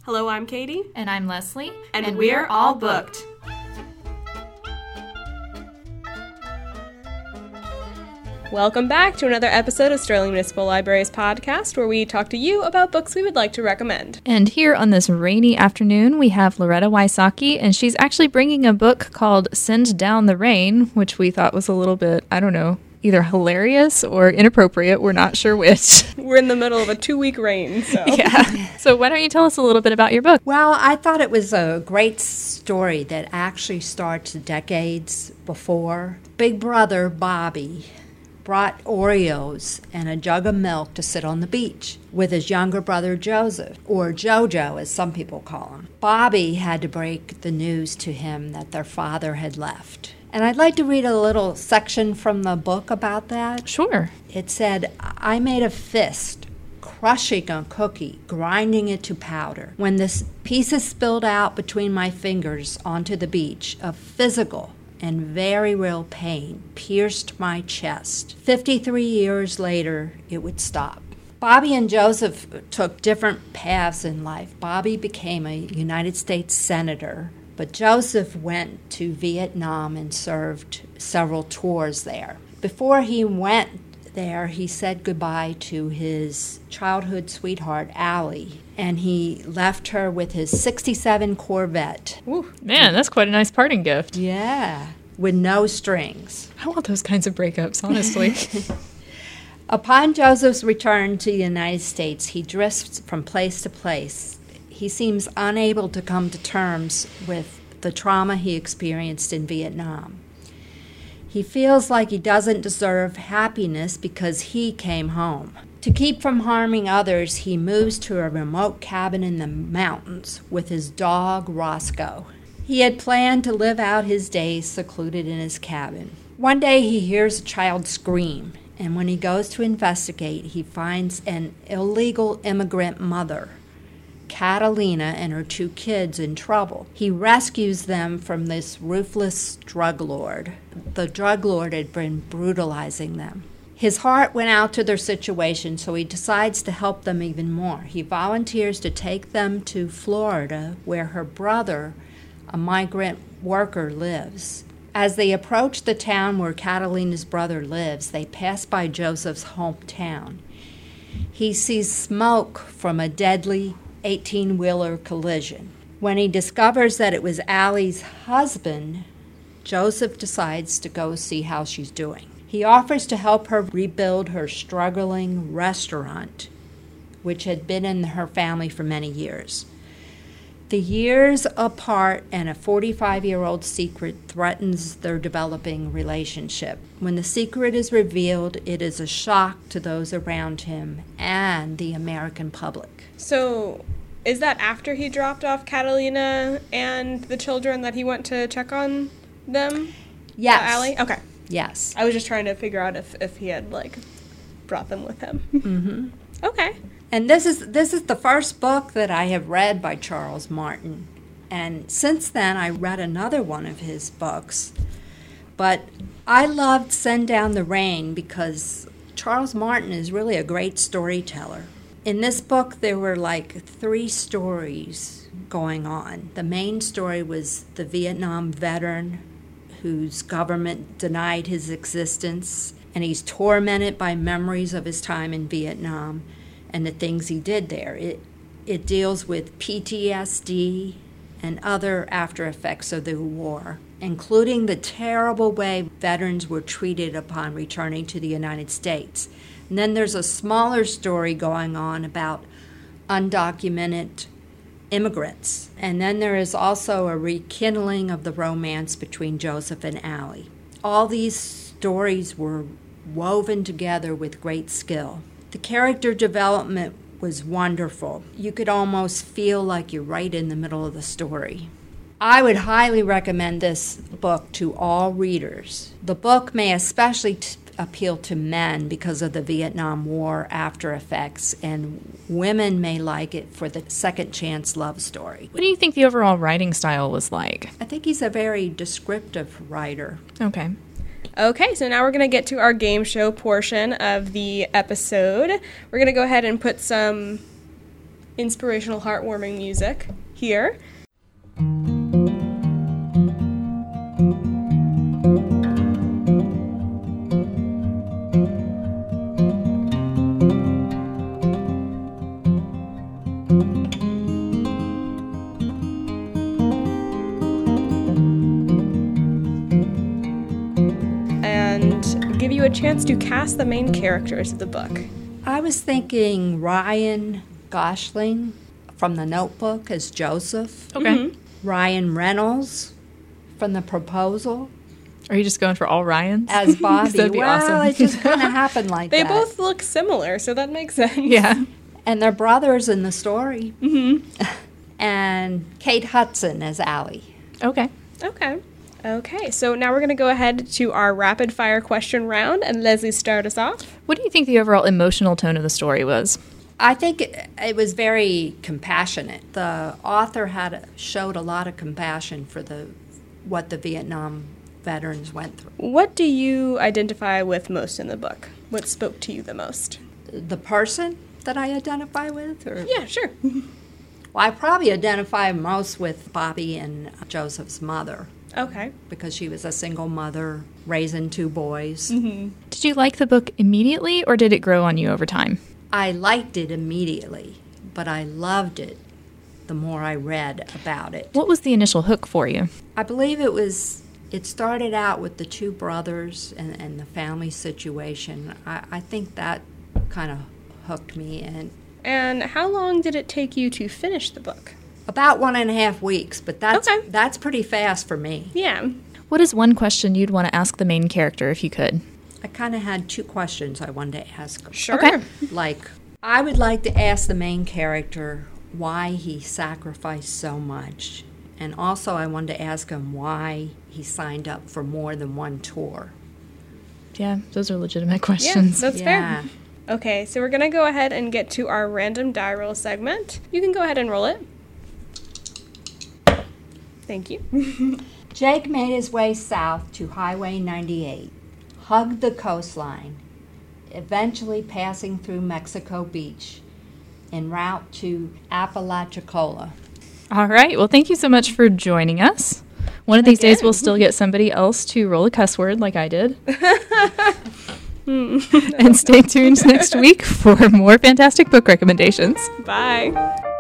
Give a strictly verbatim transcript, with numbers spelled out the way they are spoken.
Hello, I'm Katie. And I'm Leslie. And, and we're, we're all booked. Welcome back to another episode of Sterling Municipal Library's podcast, where we talk to you about books we would like to recommend. And here on this rainy afternoon, we have Loretta Wysocki, and she's actually bringing a book called Send Down the Rain, which we thought was a little bit, I don't know, either hilarious or inappropriate. We're not sure which. We're in the middle of a two-week rain, so. Yeah. So why don't you tell us a little bit about your book? Well, I thought it was a great story that actually starts decades before. Big brother Bobby brought Oreos and a jug of milk to sit on the beach with his younger brother Joseph, or Jojo as some people call him. Bobby had to break the news to him that their father had left. And I'd like to read a little section from the book about that. Sure. It said, I made a fist, crushing a cookie, grinding it to powder. When the pieces spilled out between my fingers onto the beach, a physical and very real pain pierced my chest. Fifty-three years later, it would stop. Bobby and Joseph took different paths in life. Bobby became a United States Senator, but Joseph went to Vietnam and served several tours there. Before he went there, he said goodbye to his childhood sweetheart, Allie, and he left her with his sixty-seven Corvette. Ooh, man, that's quite a nice parting gift. Yeah, with no strings. I want those kinds of breakups, honestly. Upon Joseph's return to the United States, he drifts from place to place. He seems unable to come to terms with the trauma he experienced in Vietnam. He feels like he doesn't deserve happiness because he came home. To keep from harming others, he moves to a remote cabin in the mountains with his dog, Roscoe. He had planned to live out his days secluded in his cabin. One day he hears a child scream, and when he goes to investigate, he finds an illegal immigrant mother, Catalina, and her two kids in trouble. He rescues them from this ruthless drug lord. The drug lord had been brutalizing them. His heart went out to their situation, so he decides to help them even more. He volunteers to take them to Florida, where her brother, a migrant worker, lives. As they approach the town where Catalina's brother lives, they pass by Joseph's hometown. He sees smoke from a deadly eighteen-wheeler collision. When he discovers that it was Allie's husband, Joseph decides to go see how she's doing. He offers to help her rebuild her struggling restaurant, which had been in her family for many years. The years apart and a forty-five-year-old secret threatens their developing relationship. When the secret is revealed, it is a shock to those around him and the American public. So, is that after he dropped off Catalina and the children that he went to check on them? Yes. Uh, Allie? Okay. Yes. I was just trying to figure out if, if he had, like, brought them with him. Mm-hmm. Okay. And this is this is the first book that I have read by Charles Martin. And since then, I read another one of his books. But I loved Send Down the Rain because Charles Martin is really a great storyteller. In this book, there were like three stories going on. The main story was the Vietnam veteran whose government denied his existence, and he's tormented by memories of his time in Vietnam and the things he did there. It it deals with P T S D and other after effects of the war, including the terrible way veterans were treated upon returning to the United States. And then there's a smaller story going on about undocumented immigrants. And then there is also a rekindling of the romance between Joseph and Allie. All these stories were woven together with great skill. The character development was wonderful. You could almost feel like you're right in the middle of the story. I would highly recommend this book to all readers. The book may especially t- appeal to men because of the Vietnam War after effects, and women may like it for the second chance love story. What do you think the overall writing style was like? I think he's a very descriptive writer. Okay. Okay, so now we're going to get to our game show portion of the episode. We're going to go ahead and put some inspirational, heartwarming music here. And give you a chance to cast the main characters of the book. I was thinking Ryan Gosling from The Notebook as Joseph. Okay. Mm-hmm. Ryan Reynolds from The Proposal Are you just going for all Ryans? as Bobby. That'd be well, awesome. it just kind of happened like They that. both look similar, so that makes sense. Yeah. And they're brothers in the story. Mm-hmm. And Kate Hudson as Allie. Okay. Okay. Okay, so now we're going to go ahead to our rapid fire question round, and Leslie, start us off. What do you think the overall emotional tone of the story was? I think it, it was very compassionate. The author had showed a lot of compassion for the what the Vietnam veterans went through. What do you identify with most in the book? What spoke to you the most? The person that I identify with? Or? Yeah, sure. Well, I probably identify most with Bobby and Joseph's mother Okay. because she was a single mother raising two boys. Mm-hmm. Did you like the book immediately, or did it grow on you over time? I liked it immediately, but I loved it the more I read about it. What was the initial hook for you? I believe it was, it started out with the two brothers and, and the family situation. I, I think that kind of hooked me in. And how long did it take you to finish the book? About one and a half weeks, but that's Okay. that's pretty fast for me. Yeah. What is one question you'd want to ask the main character if you could? I kind of had two questions I wanted to ask him. Sure. Okay. Like, I would like to ask the main character why he sacrificed so much. And also I wanted to ask him why he signed up for more than one tour. Yeah, those are legitimate Yeah, questions. that's Yeah. fair. Okay, so we're going to go ahead and get to our random die roll segment. You can go ahead and roll it. Thank you. Jake made his way south to Highway ninety-eight, hugged the coastline, eventually passing through Mexico Beach, en route to Apalachicola. All right. Well, thank you so much for joining us. One of these days, Again. we'll still get somebody else to roll a cuss word like I did. And stay tuned next week for more fantastic book recommendations. Bye.